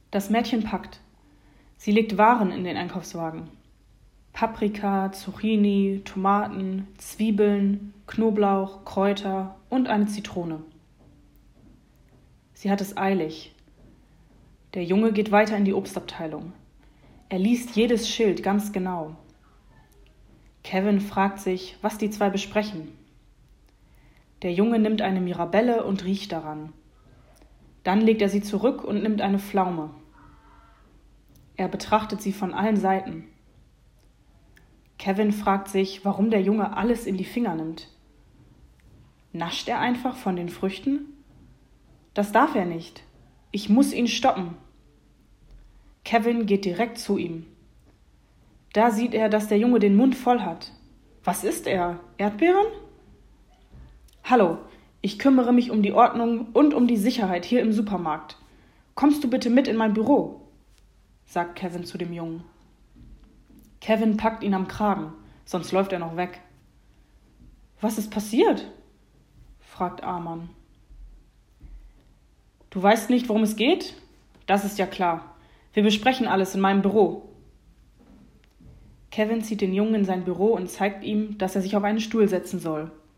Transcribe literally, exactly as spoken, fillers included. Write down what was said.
Das Mädchen packt. Sie legt Waren in den Einkaufswagen. Paprika, Zucchini, Tomaten, Zwiebeln, Knoblauch, Kräuter und eine Zitrone. Sie hat es eilig. Der Junge geht weiter in die Obstabteilung. Er liest jedes Schild ganz genau. Kevin fragt sich, was die zwei besprechen. Der Junge nimmt eine Mirabelle und riecht daran. Dann legt er sie zurück und nimmt eine Pflaume. Er betrachtet sie von allen Seiten. Kevin fragt sich, warum der Junge alles in die Finger nimmt. Nascht er einfach von den Früchten? Das darf er nicht. Ich muss ihn stoppen. Kevin geht direkt zu ihm. Da sieht er, dass der Junge den Mund voll hat. Was isst er? Erdbeeren? Hallo, ich kümmere mich um die Ordnung und um die Sicherheit hier im Supermarkt. Kommst du bitte mit in mein Büro? Sagt Kevin zu dem Jungen. Kevin packt ihn am Kragen, sonst läuft er noch weg. Was ist passiert? Fragt Arman. Du weißt nicht, worum es geht? Das ist ja klar. Wir besprechen alles in meinem Büro. Kevin zieht den Jungen in sein Büro und zeigt ihm, dass er sich auf einen Stuhl setzen soll.